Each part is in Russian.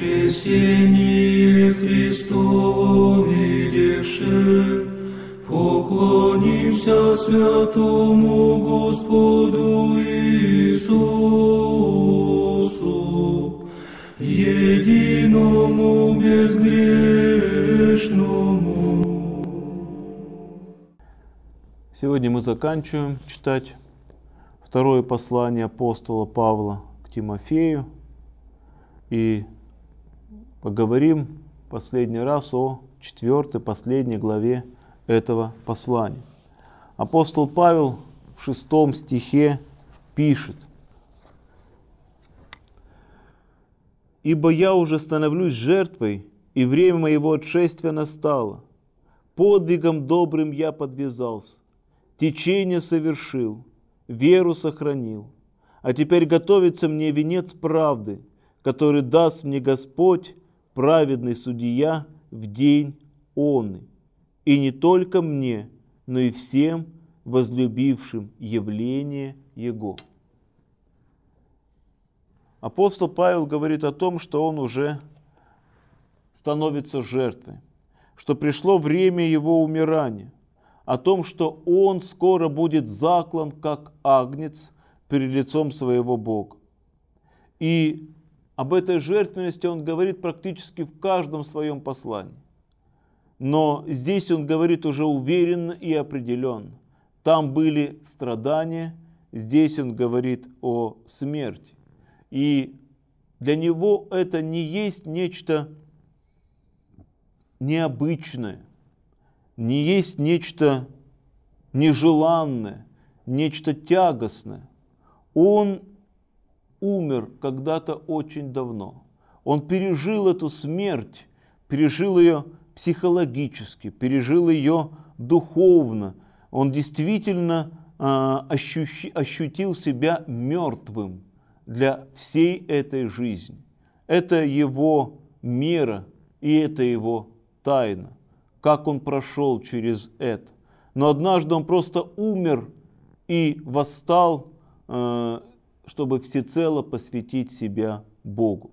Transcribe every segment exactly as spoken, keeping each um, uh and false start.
воскресение Христово видевши, поклонимся святому Господу Иисусу, единому безгрешному. Сегодня мы заканчиваем читать второе послание апостола Павла к Тимофею и поговорим последний раз о четвертой, последней главе этого послания. Апостол Павел в шестом стихе пишет: «Ибо я уже становлюсь жертвой, и время моего отшествия настало. Подвигом добрым я подвязался, течение совершил, веру сохранил. А теперь готовится мне венец правды, который даст мне Господь, праведный судья, в день онный. И не только мне, но и всем возлюбившим явление Его». Апостол Павел говорит о том, что он уже становится жертвой, что пришло время его умирания, о том, что он скоро будет заклан, как агнец, перед лицом своего Бога. И об этой жертвенности он говорит практически в каждом своем послании. Но здесь он говорит уже уверенно и определенно. Там были страдания, здесь он говорит о смерти. И для него это не есть нечто необычное, не есть нечто нежеланное, нечто тягостное. Он умер когда-то очень давно. Он пережил эту смерть, пережил ее психологически, пережил ее духовно. Он действительно э, ощущи, ощутил себя мертвым для всей этой жизни. Это его мера и это его тайна, как он прошел через это. Но однажды он просто умер и восстал, э, чтобы всецело посвятить себя Богу.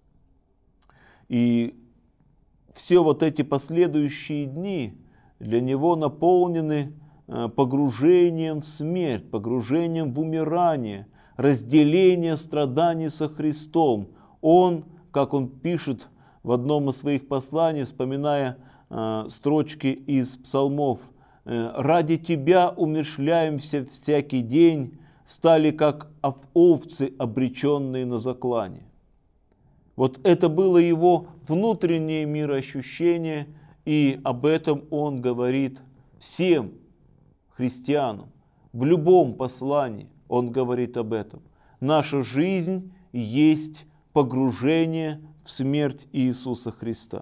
И все вот эти последующие дни для него наполнены погружением в смерть, погружением в умирание, разделение страданий со Христом. Он, как он пишет в одном из своих посланий, вспоминая э, строчки из псалмов: «Ради Тебя умерщвляемся всякий день, стали как овцы, обреченные на заклание». Вот это было его внутреннее мироощущение, и об этом он говорит всем христианам. В любом послании он говорит об этом. Наша жизнь есть погружение в смерть Иисуса Христа.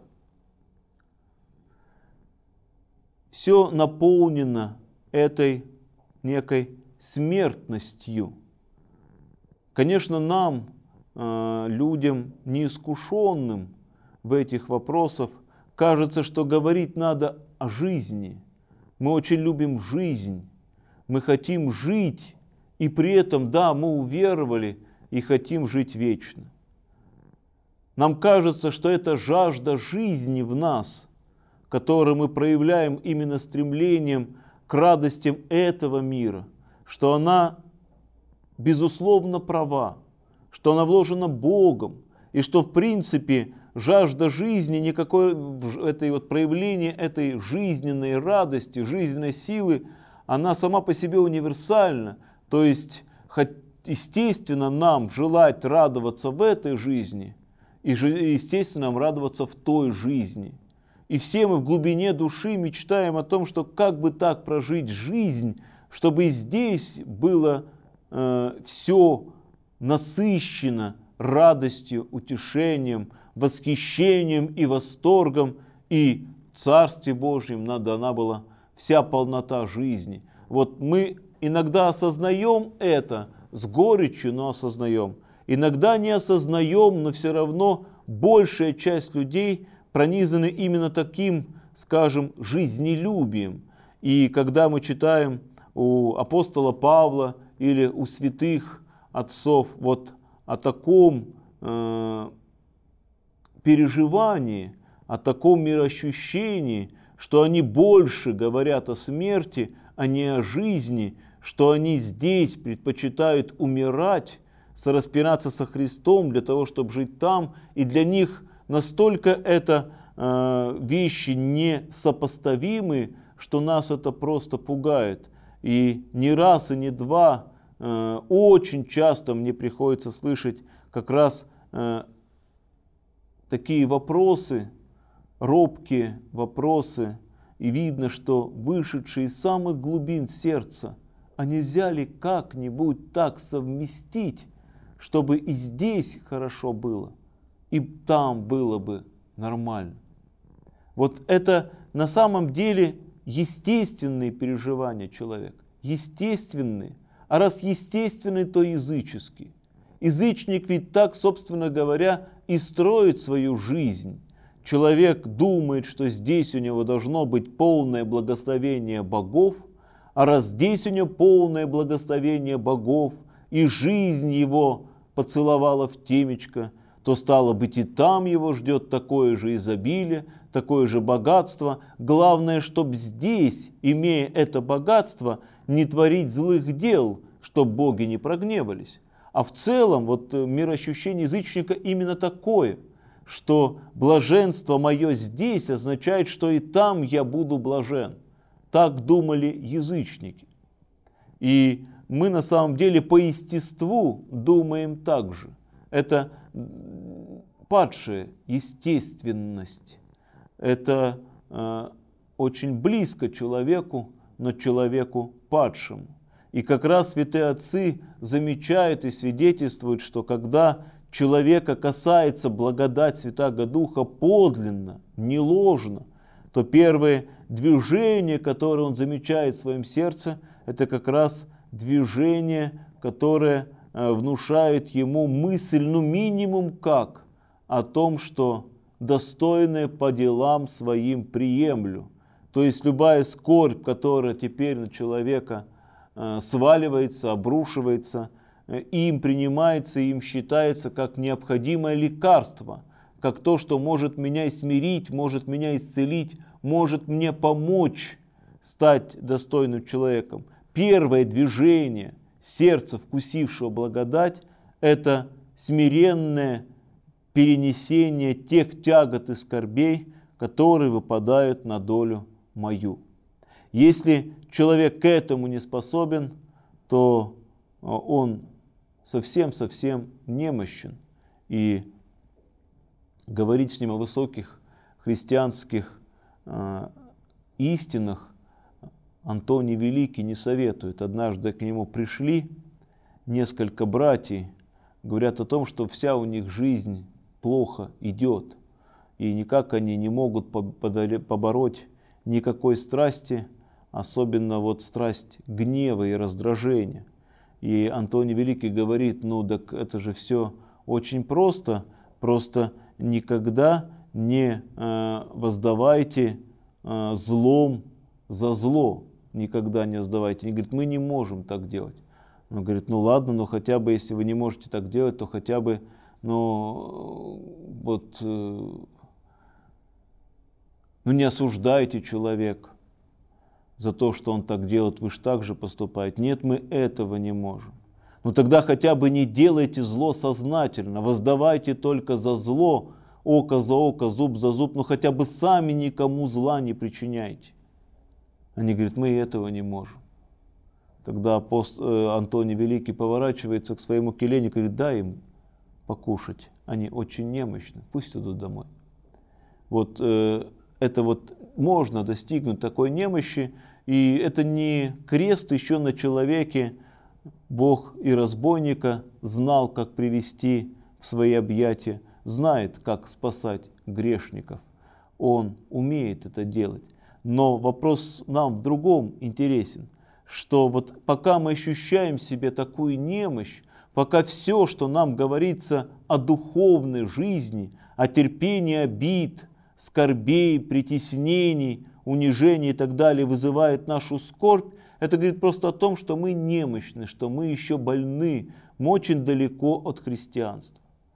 Все наполнено этой некой смертностью. Конечно, нам, людям неискушенным в этих вопросах, кажется, что говорить надо о жизни. Мы очень любим жизнь, мы хотим жить, и при этом, да, мы уверовали и хотим жить вечно. Нам кажется, что это жажда жизни в нас, которую мы проявляем именно стремлением к радостям этого мира, что она безусловно права, что она вложена Богом, и что в принципе жажда жизни, никакое это вот проявление этой жизненной радости, жизненной силы, она сама по себе универсальна. То есть, естественно, нам желать радоваться в этой жизни, и естественно нам радоваться в той жизни. И все мы в глубине души мечтаем о том, что как бы так прожить жизнь, чтобы и здесь было э, все насыщено радостью, утешением, восхищением и восторгом, и в Царстве Божьем нам дана была вся полнота жизни. Вот мы иногда осознаем это с горечью, но осознаем. Иногда не осознаем, но все равно большая часть людей пронизаны именно таким, скажем, жизнелюбием. И когда мы читаем у апостола Павла или у святых отцов вот о таком э, переживании, о таком мироощущении, что они больше говорят о смерти, а не о жизни, что они здесь предпочитают умирать, сораспинаться со Христом для того, чтобы жить там, и для них настолько это э, вещи несопоставимы, что нас это просто пугает. И не раз, и не два, э, очень часто мне приходится слышать как раз э, такие вопросы, робкие вопросы, и видно, что вышедшие из самых глубин сердца, а нельзя ли как-нибудь так совместить, чтобы и здесь хорошо было, и там было бы нормально. Вот это на самом деле естественные переживания человека, естественные, а раз естественные, то языческие. Язычник ведь так, собственно говоря, и строит свою жизнь. Человек думает, что здесь у него должно быть полное благословение богов, а раз здесь у него полное благословение богов, и жизнь его поцеловала в темечко, то стало быть и там его ждет такое же изобилие, такое же богатство. Главное, чтобы здесь, имея это богатство, не творить злых дел, чтобы боги не прогневались. А в целом вот мироощущение язычника именно такое, что блаженство мое здесь означает, что и там я буду блажен. Так думали язычники. И мы на самом деле по естеству думаем так же. Это падшая естественность. Это э, очень близко человеку, но человеку падшему. И как раз святые отцы замечают и свидетельствуют, что когда человека касается благодать Святаго Духа подлинно, не ложно, то первое движение, которое он замечает в своем сердце, это как раз движение, которое внушает ему мысль, ну минимум как, о том, что достойное по делам своим приемлю. То есть любая скорбь, которая теперь на человека сваливается, обрушивается, им принимается, им считается как необходимое лекарство, как то, что может меня смирить, может меня исцелить, может мне помочь стать достойным человеком. Первое движение сердца, вкусившего благодать, это смиренное перенесение тех тягот и скорбей, которые выпадают на долю мою. Если человек к этому не способен, то он совсем-совсем немощен. И говорить с ним о высоких христианских э, истинах Антоний Великий не советует. Однажды к нему пришли несколько братьев, говорят о том, что вся у них жизнь плохо идет. И никак они не могут побороть никакой страсти, особенно вот страсть гнева и раздражения. И Антоний Великий говорит, ну так это же все очень просто, просто никогда не э, воздавайте э, злом за зло, никогда не воздавайте. Они говорят, мы не можем так делать. Он говорит, ну ладно, но хотя бы, если вы не можете так делать, то хотя бы, ну вот, э, ну не осуждайте человека за то, что он так делает, вы же так же поступаете. Нет, мы этого не можем. Ну тогда хотя бы не делайте зло сознательно, воздавайте только за зло, око за око, зуб за зуб, но хотя бы сами никому зла не причиняйте. Они говорят, мы этого не можем. Тогда апост... Антоний Великий поворачивается к своему келейнику и говорит, дай им покушать, они очень немощны, пусть идут домой. Вот э, это вот можно достигнуть такой немощи, и это не крест еще на человеке. Бог и разбойника знал, как привести в свои объятия, знает, как спасать грешников. Он умеет это делать. Но вопрос нам в другом интересен, что вот пока мы ощущаем в себе такую немощь, пока все, что нам говорится о духовной жизни, о терпении обид, скорбей, притеснений, унижений и так далее, вызывает нашу скорбь, это говорит просто о том, что мы немощны, что мы еще больны, мы очень далеко от христианства.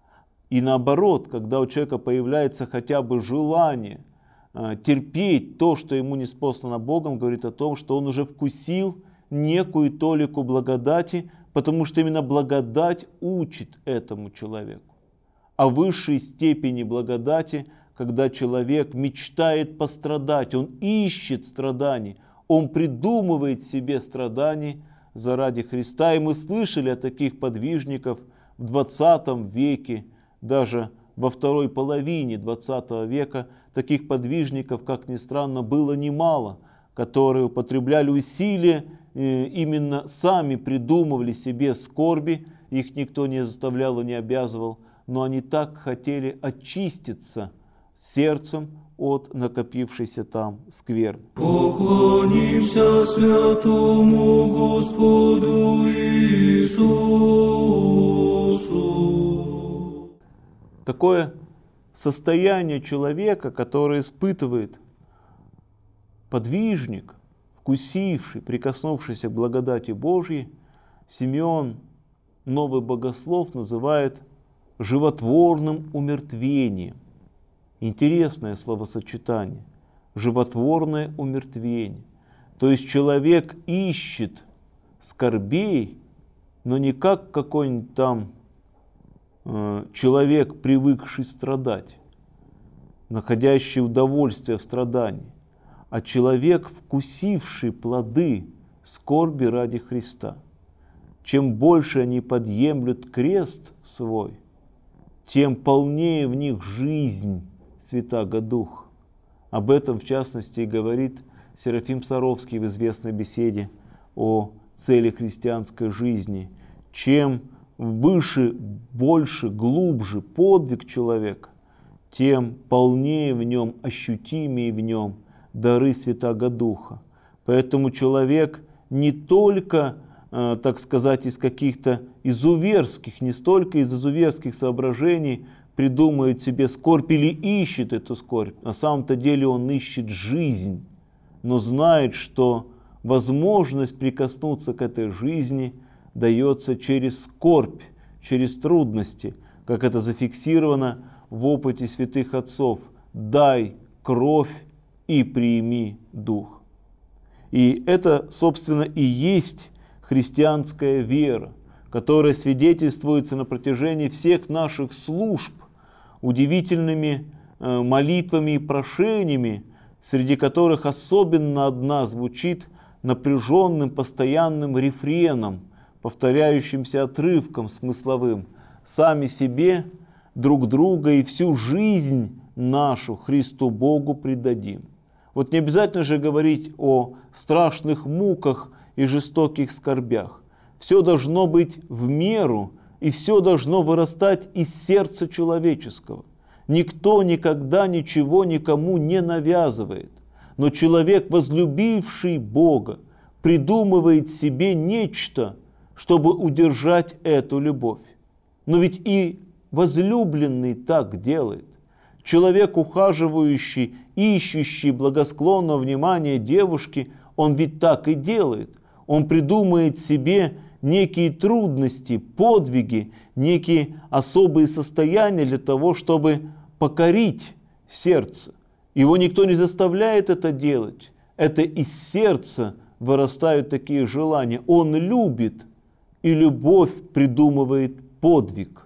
И наоборот, когда у человека появляется хотя бы желание э, терпеть то, что ему ниспослано Богом, говорит о том, что он уже вкусил некую толику благодати, потому что именно благодать учит этому человеку. О высшей степени благодати, когда человек мечтает пострадать, он ищет страданий, он придумывает себе страданий заради Христа. И мы слышали о таких подвижников в двадцатом веке, даже во второй половине двадцатого века, таких подвижников, как ни странно, было немало, которые употребляли усилия, именно сами придумывали себе скорби, их никто не заставлял и не обязывал, но они так хотели очиститься сердцем от накопившейся там скверны. Поклонимся святому Господу Иисусу. Такое состояние человека, которое испытывает подвижник, вкусивший, прикоснувшийся к благодати Божьей, Симеон, новый богослов, называет животворным умертвением. Интересное словосочетание. Животворное умертвение. То есть человек ищет скорбей, но не как какой-нибудь там э, человек, привыкший страдать, находящий удовольствие в страдании, а человек, вкусивший плоды скорби ради Христа. Чем больше они подъемлют крест свой, тем полнее в них жизнь Святаго Духа. Об этом, в частности, и говорит Серафим Саровский в известной беседе о цели христианской жизни. Чем выше, больше, глубже подвиг человека, тем полнее в нем, ощутимее в нем дары Святаго Духа. Поэтому человек не только, э, так сказать, из каких-то изуверских, не столько из изуверских соображений придумывает себе скорбь или ищет эту скорбь. На самом-то деле он ищет жизнь, но знает, что возможность прикоснуться к этой жизни дается через скорбь, через трудности, как это зафиксировано в опыте святых отцов. «Дай кровь и прими дух». И это, собственно, и есть христианская вера, которая свидетельствуется на протяжении всех наших служб удивительными молитвами и прошениями, среди которых особенно одна звучит напряженным постоянным рефреном, повторяющимся отрывком смысловым: «Сами себе, друг друга и всю жизнь нашу Христу Богу предадим». Вот не обязательно же говорить о страшных муках и жестоких скорбях. Все должно быть в меру, и все должно вырастать из сердца человеческого. Никто никогда ничего никому не навязывает. Но человек, возлюбивший Бога, придумывает себе нечто, чтобы удержать эту любовь. Но ведь и возлюбленный так делает. Человек, ухаживающий, ищущий благосклонного внимания девушки, он ведь так и делает. Он придумает себе некие трудности, подвиги, некие особые состояния для того, чтобы покорить сердце. Его никто не заставляет это делать. Это из сердца вырастают такие желания. Он любит, и любовь придумывает подвиг,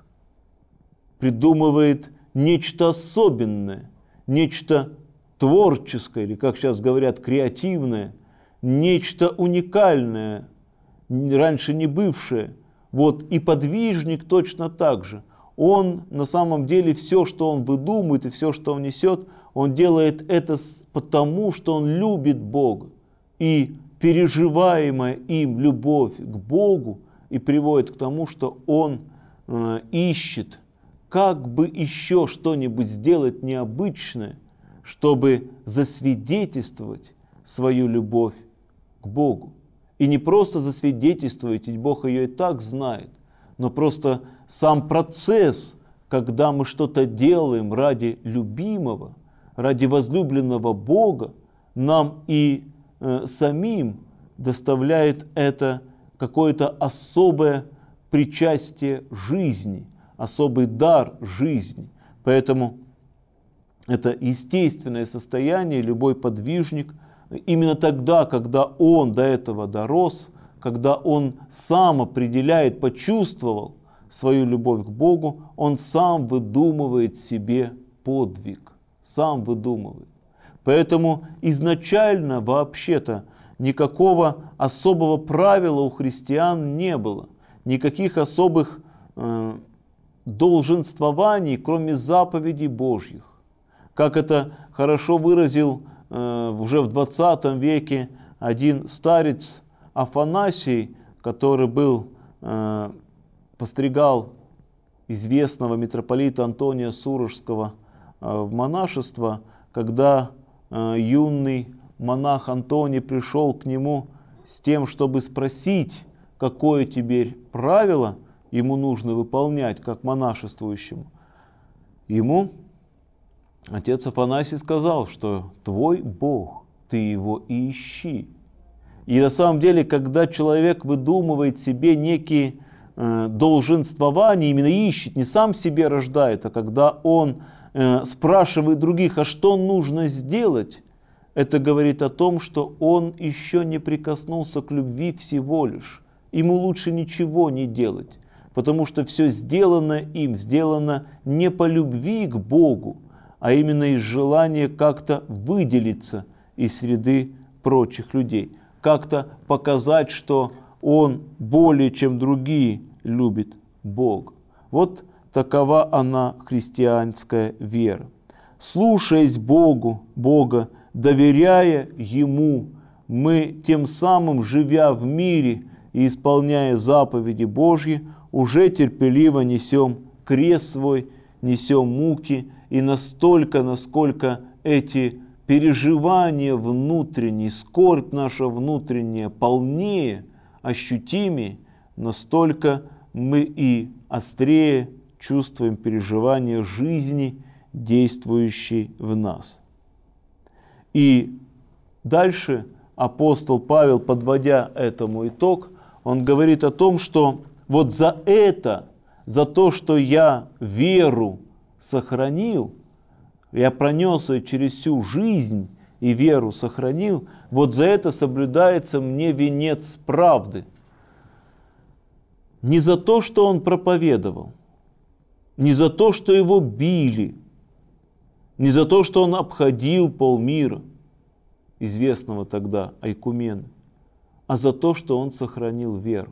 придумывает нечто особенное, нечто творческое, или, как сейчас говорят, креативное, нечто уникальное, раньше не бывшее. Вот и подвижник точно так же. Он на самом деле все, что он выдумывает и все, что он несет, он делает это потому, что он любит Бога. И переживаемая им любовь к Богу и приводит к тому, что он э, ищет, как бы еще что-нибудь сделать необычное, чтобы засвидетельствовать свою любовь к Богу. И не просто засвидетельствовать, ведь Бог ее и так знает, но просто сам процесс, когда мы что-то делаем ради любимого, ради возлюбленного Бога, нам и э, самим доставляет это какое-то особое причастие жизни, особый дар жизни. Поэтому это естественное состояние, любой подвижник. Именно тогда, когда он до этого дорос, когда он сам определяет, почувствовал свою любовь к Богу, он сам выдумывает себе подвиг, сам выдумывает. Поэтому изначально вообще-то никакого особого правила у христиан не было, никаких особых э, долженствований, кроме заповедей Божьих. Как это хорошо выразил э, уже в двадцатом веке один старец Афанасий, который был, э, постригал известного митрополита Антония Сурожского э, в монашество, когда э, юный монах Антоний пришел к нему с тем, чтобы спросить, какое теперь правило ему нужно выполнять, как монашествующему. Ему отец Афанасий сказал, что твой Бог, ты его и ищи. И на самом деле, когда человек выдумывает себе некие э, долженствования, именно ищет, не сам себе рождает, а когда он э, спрашивает других, а что нужно сделать, это говорит о том, что он еще не прикоснулся к любви всего лишь. Ему лучше ничего не делать, потому что все сделано им, сделано не по любви к Богу, а именно из желания как-то выделиться из среды прочих людей, как-то показать, что он более чем другие любит Бога. Вот такова она, христианская вера. Слушаясь Богу, Бога, доверяя Ему, мы тем самым, живя в мире и исполняя заповеди Божьи, уже терпеливо несем крест свой, несем муки, и настолько, насколько эти переживания внутренние, скорбь наша внутренняя полнее, ощутимее, настолько мы и острее чувствуем переживания жизни, действующей в нас. И дальше апостол Павел, подводя этому итог, он говорит о том, что вот за это, за то, что я веру сохранил, я пронес ее через всю жизнь и веру сохранил, вот за это соблюдается мне венец правды. Не за то, что он проповедовал, не за то, что его били, не за то, что он обходил полмира, известного тогда айкумена, а за то, что он сохранил веру.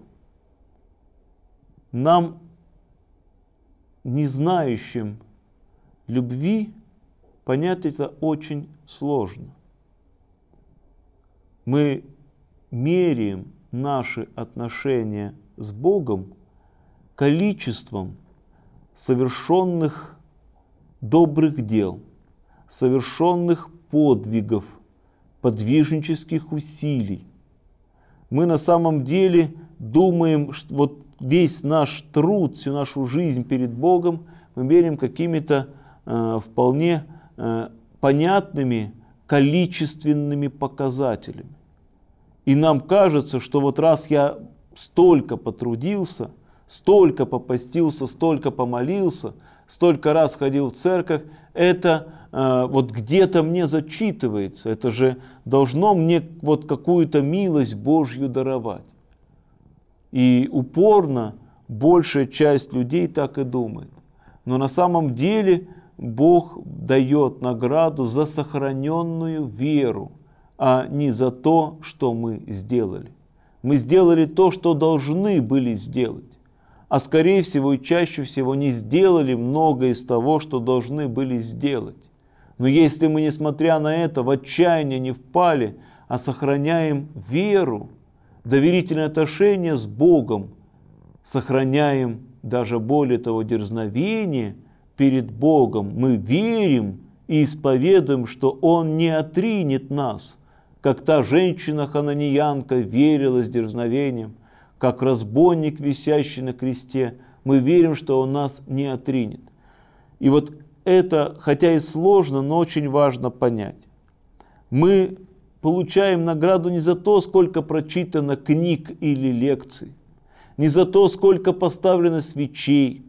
Нам, не знающим любви, понять это очень сложно. Мы меряем наши отношения с Богом количеством совершенных добрых дел, совершенных подвигов, подвижнических усилий. Мы на самом деле думаем, что вот весь наш труд, всю нашу жизнь перед Богом мы меряем какими-то э, вполне э, понятными количественными показателями. И нам кажется, что вот раз я столько потрудился, столько попостился, столько помолился, столько раз ходил в церковь, это э, вот где-то мне зачитывается, это же должно мне вот какую-то милость Божью даровать. И упорно большая часть людей так и думает. Но на самом деле Бог дает награду за сохраненную веру, а не за то, что мы сделали. Мы сделали то, что должны были сделать. А скорее всего и чаще всего не сделали многое из того, что должны были сделать. Но если мы, несмотря на это, в отчаяние не впали, а сохраняем веру, доверительное отношение с Богом, сохраняем даже более того дерзновение перед Богом, мы верим и исповедуем, что Он не отринет нас, как та женщина-хананиянка верила с дерзновением, как разбойник, висящий на кресте, мы верим, что Он нас не отринет. И вот это, хотя и сложно, но очень важно понять. Мы получаем награду не за то, сколько прочитано книг или лекций, не за то, сколько поставлено свечей,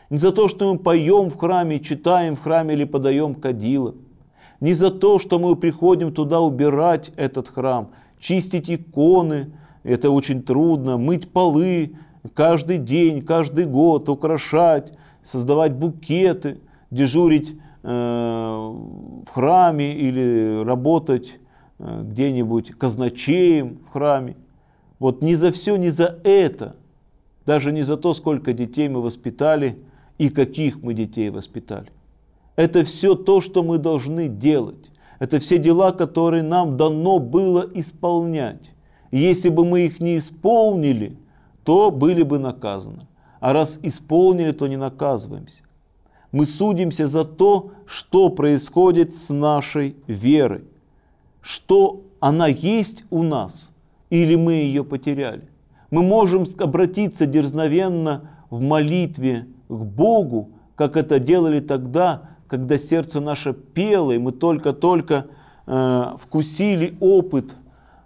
Не за то, что мы поем в храме, читаем в храме или подаем кадила. Не за то, что мы приходим туда убирать этот храм, чистить иконы, это очень трудно, мыть полы каждый день, каждый год, украшать, создавать букеты, дежурить э, в храме или работать э, где-нибудь казначеем в храме. Вот не за все, не за это, даже не за то, сколько детей мы воспитали и каких мы детей воспитали. Это все то, что мы должны делать. Это все дела, которые нам дано было исполнять. И если бы мы их не исполнили, то были бы наказаны. А раз исполнили, то не наказываемся. Мы судимся за то, что происходит с нашей верой. Что она есть у нас, или мы ее потеряли. Мы можем обратиться дерзновенно в молитве к Богу, как это делали тогда, когда сердце наше пело, и мы только-только э, вкусили опыт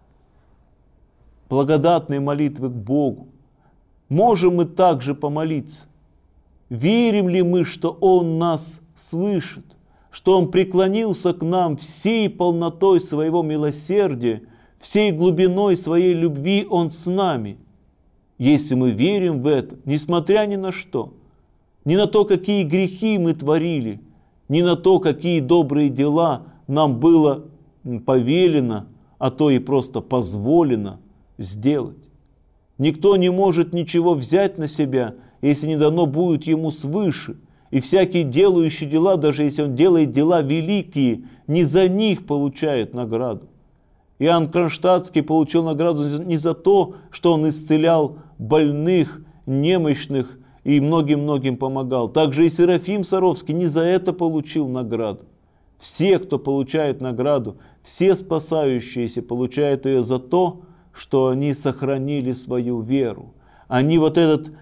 благодатной молитвы к Богу. Можем мы также помолиться? Верим ли мы, что Он нас слышит, что Он преклонился к нам всей полнотой своего милосердия, всей глубиной своей любви Он с нами? Если мы верим в это, несмотря ни на что, ни на то, какие грехи мы творили, ни на то, какие добрые дела нам было повелено, а то и просто позволено сделать. Никто не может ничего взять на себя, если не дано будет ему свыше. И всякий делающий дела, даже если он делает дела великие, не за них получает награду. Иоанн Кронштадтский получил награду не за то, что он исцелял больных, немощных, и многим-многим помогал. Также и Серафим Саровский не за это получил награду. Все, кто получает награду, все спасающиеся получают ее за то, что они сохранили свою веру. Они вот этот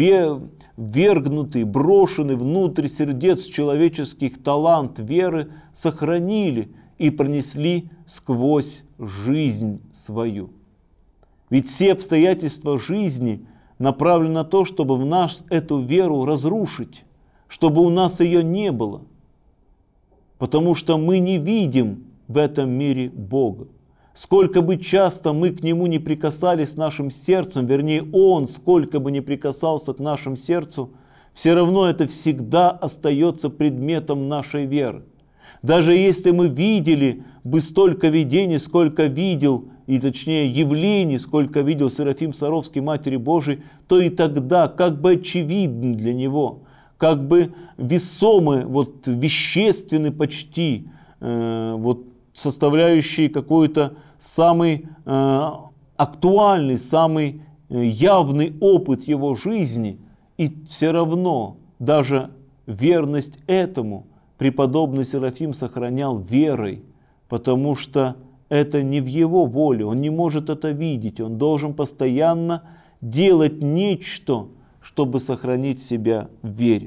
вергнутый, брошенный внутрь сердец человеческих талант веры сохранили и пронесли сквозь жизнь свою. Ведь все обстоятельства жизни направлен на то, чтобы в нас эту веру разрушить, чтобы у нас ее не было. Потому что мы не видим в этом мире Бога. Сколько бы часто мы к Нему не прикасались нашим сердцем, вернее Он сколько бы не прикасался к нашему сердцу, все равно это всегда остается предметом нашей веры. Даже если мы видели бы столько видений, сколько видел, и точнее явлений, сколько видел Серафим Саровский Матери Божией, то и тогда как бы очевидны для него, как бы весомы, вот вещественны почти, э, вот составляющие какой-то самый э, актуальный, самый явный опыт его жизни, и все равно даже верность этому преподобный Серафим сохранял верой, потому что это не в его воле, он не может это видеть, он должен постоянно делать нечто, чтобы сохранить себя в вере.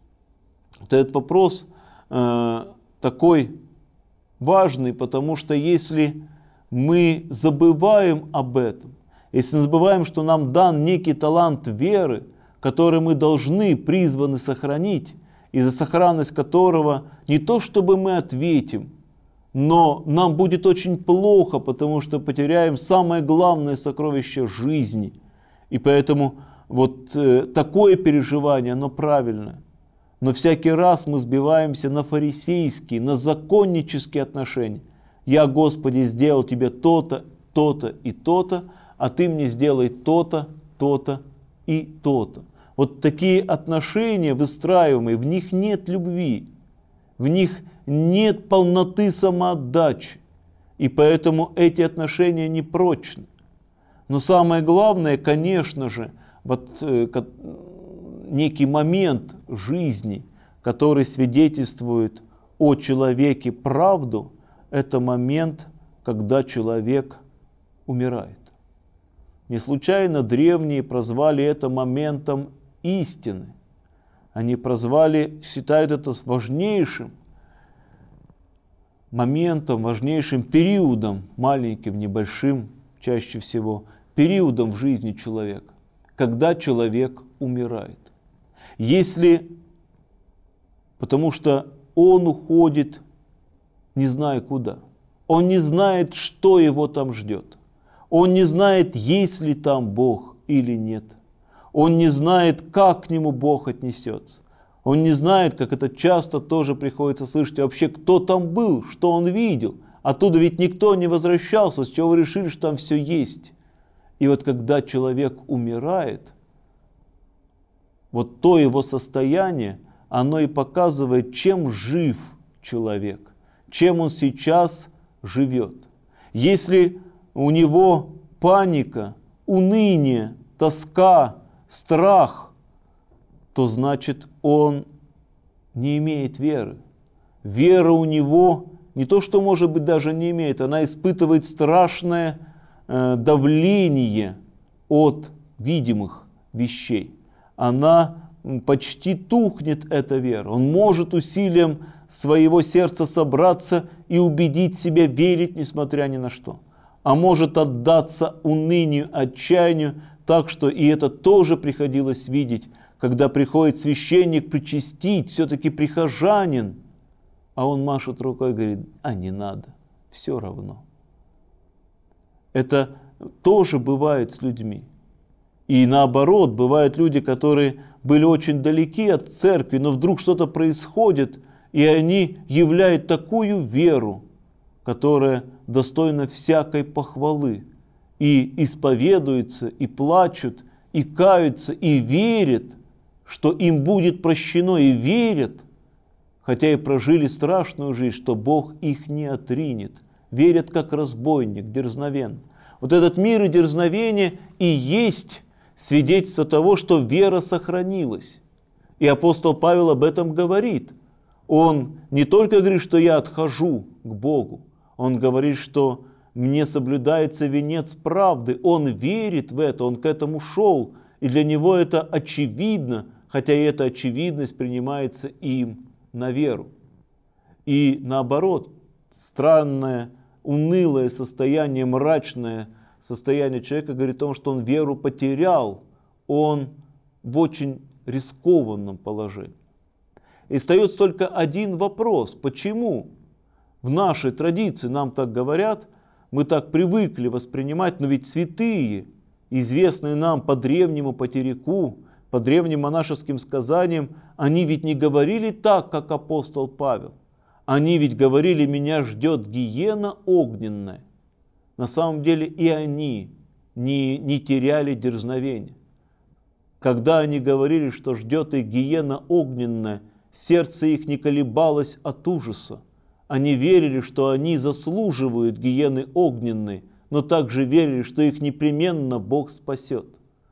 Вот этот вопрос э, такой важный, потому что если мы забываем об этом, если мы забываем, что нам дан некий талант веры, который мы должны, призваны сохранить, и за сохранность которого не то чтобы мы ответим, но нам будет очень плохо, потому что потеряем самое главное сокровище жизни. И поэтому вот э, такое переживание, оно правильное. Но всякий раз мы сбиваемся на фарисейские, на законнические отношения. Я, Господи, сделал тебе то-то, то-то и то-то, а ты мне сделай то-то, то-то и то-то. Вот такие отношения выстраиваемые, в них нет любви, в них нет полноты самоотдачи. И поэтому эти отношения непрочны. Но самое главное, конечно же, вот э, некий момент жизни, который свидетельствует о человеке правду, это момент, когда человек умирает. Не случайно древние прозвали это моментом истины. Они прозвали, считают это важнейшим моментом, важнейшим периодом, маленьким, небольшим, чаще всего, периодом в жизни человека, когда человек умирает. Если, потому что он уходит, не зная куда. Он не знает, что его там ждет. Он не знает, есть ли там Бог или нет. Он не знает, как к нему Бог отнесется. Он не знает, как это часто тоже приходится слышать, вообще кто там был, что он видел. Оттуда ведь никто не возвращался, с чего вы решили, что там все есть. И вот когда человек умирает, вот то его состояние, оно и показывает, чем жив человек, чем он сейчас живет. Если у него паника, уныние, тоска, страх, то значит он не имеет веры. Вера у него не то, что может быть даже не имеет, она испытывает страшное э, давление от видимых вещей. Она почти тухнет, эта вера. Он может усилием своего сердца собраться и убедить себя верить, несмотря ни на что. А может отдаться унынию, отчаянию, так что и это тоже приходилось видеть, когда приходит священник причастить, все-таки прихожанин, а он машет рукой и говорит: а не надо, все равно. Это тоже бывает с людьми. И наоборот, бывают люди, которые были очень далеки от церкви, но вдруг что-то происходит, и они являют такую веру, которая достойна всякой похвалы, и исповедуются, и плачут, и каются, и верят, что им будет прощено, и верят, хотя и прожили страшную жизнь, что Бог их не отринет. Верят как разбойник, дерзновен. Вот этот мир и дерзновение и есть свидетельство того, что вера сохранилась. И апостол Павел об этом говорит. Он не только говорит, что я отхожу к Богу, он говорит, что мне соблюдается венец правды. Он верит в это, он к этому шел. И для него это очевидно, хотя и эта очевидность принимается им на веру. И наоборот, странное, унылое состояние, мрачное состояние человека говорит о том, что он веру потерял, он в очень рискованном положении. И остается только один вопрос: почему в нашей традиции нам так говорят, мы так привыкли воспринимать, но ведь святые, известные нам по древнему потеряку, по древним монашеским сказаниям, они ведь не говорили так, как апостол Павел. Они ведь говорили: меня ждет гиена огненная. На самом деле и они не, не теряли дерзновения. Когда они говорили, что ждет их гиена огненная, сердце их не колебалось от ужаса. Они верили, что они заслуживают гиены огненной, но также верили, что их непременно Бог спасет.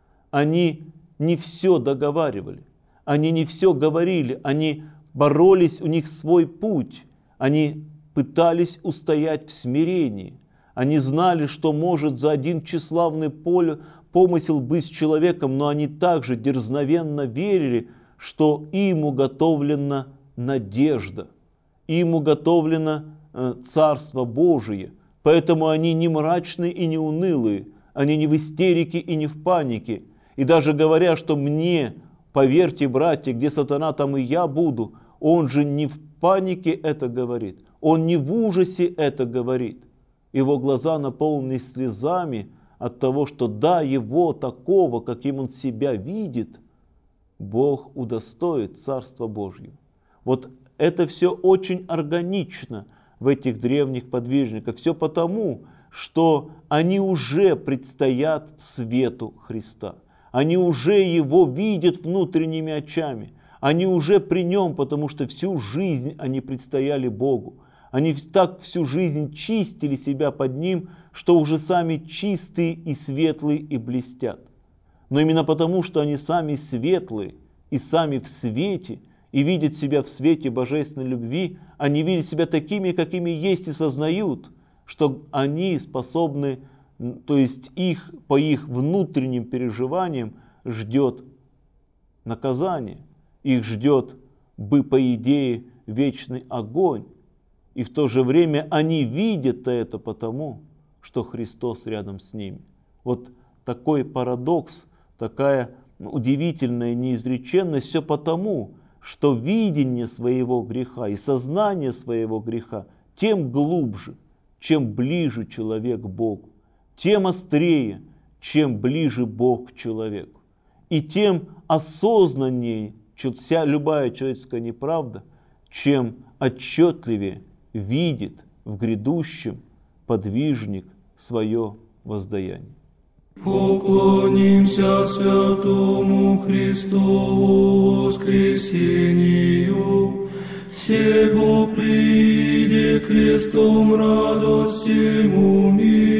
Они не все договаривали, они не все говорили, они боролись, у них свой путь, они пытались устоять в смирении. Они знали, что может за один тщеславный поле помысел быть с человеком, но они также дерзновенно верили, что им уготовлена надежда, им уготовлено э, Царство Божие. Поэтому они не мрачные и не унылые, они не в истерике и не в панике. И даже говоря, что мне, поверьте, братья, где сатана, там и я буду, он же не в панике это говорит, он не в ужасе это говорит. Его глаза наполнились слезами от того, что да, его такого, каким он себя видит, Бог удостоит Царства Божьего. Вот это все очень органично в этих древних подвижниках. Все потому, что они уже предстоят свету Христа. Они уже его видят внутренними очами. Они уже при нем, потому что всю жизнь они предстояли Богу. Они так всю жизнь чистили себя под ним, что уже сами чистые и светлые и блестят. Но именно потому, что они сами светлые и сами в свете, и видят себя в свете божественной любви, они видят себя такими, какими есть, и сознают, что они способны, то есть их, по их внутренним переживаниям ждет наказание, их ждет, бы по идее, вечный огонь. И в то же время они видят это потому, что Христос рядом с ними. Вот такой парадокс, такая удивительная неизреченность, все потому, что видение своего греха и сознание своего греха тем глубже, чем ближе человек к Богу, тем острее, чем ближе Бог к человеку. И тем осознаннее вся любая человеческая неправда, чем отчетливее видит в грядущем подвижник свое воздаяние. Поклонимся святому Христову воскресению, себо прииде крестом радость всему миру.